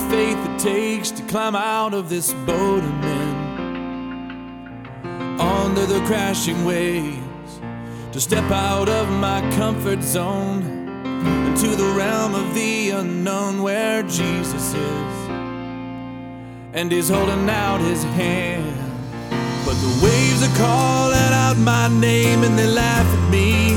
faith it takes to climb out of this boat I'm in, under the crashing waves, to step out of my comfort zone into the realm of the unknown where Jesus is, and He's holding out His hand. But the waves are calling out my name and they laugh at me,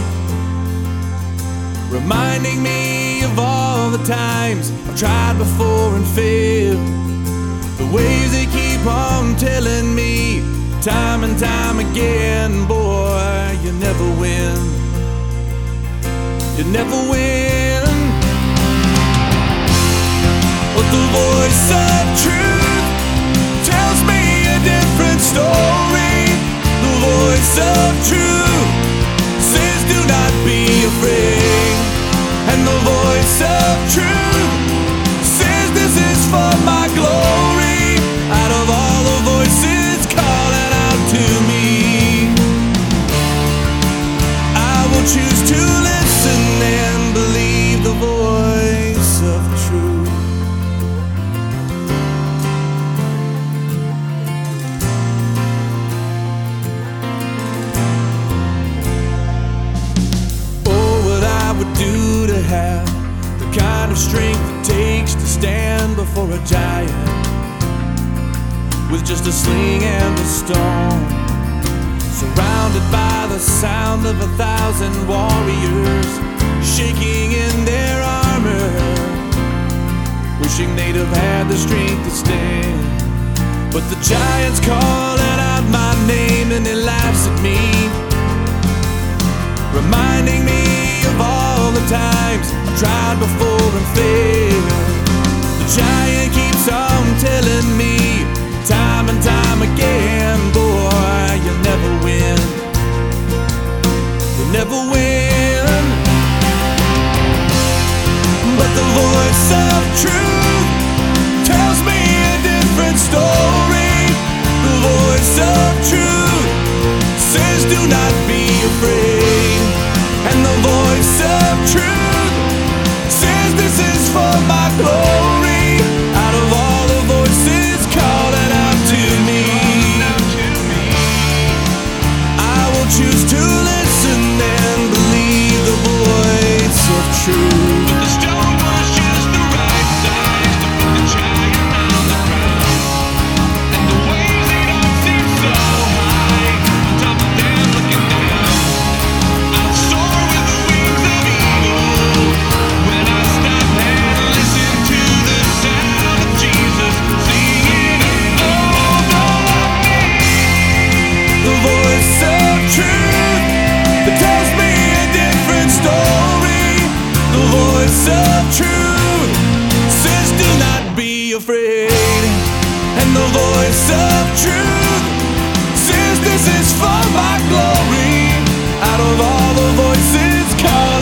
reminding me of all the times I've tried before and failed. The waves, they keep on telling me time and time again, boy, you never win. You never win. But the voice of truth tells me a different story. The voice of truth says do not be afraid. And the voice of truth says this is for my glory. Out of all the voices calling out to me, I will choose to listen and believe the voice of truth. Oh, what I would do to have the kind of strength it takes to stand before a giant with just a sling and a stone, surrounded by the sound of 1,000 warriors shaking in their armor, wishing they'd have had the strength to stand. But the giant's calling out my name and he laughs at me, reminding me of all the times I've tried before and failed. The giant keeps on telling me time and time again, boy, you'll never win. You'll never win. But the voice of truth tells me a different story. The voice of truth says do not be afraid. And the voice of truth says this is for my glory. Out of all the voices calling out to me, I will choose to listen and believe the voice of truth. But the stone was just the right size to put the giant on the ground, and the waves, they don't seem so high on top of them looking down. I'll soar with the wings of eagle when I stop and listen to the sound of Jesus singing over me. The voice of truth that tells me a different story. The voice of truth says do not be afraid. And the voice of truth says this is for my glory. Out of all the voices called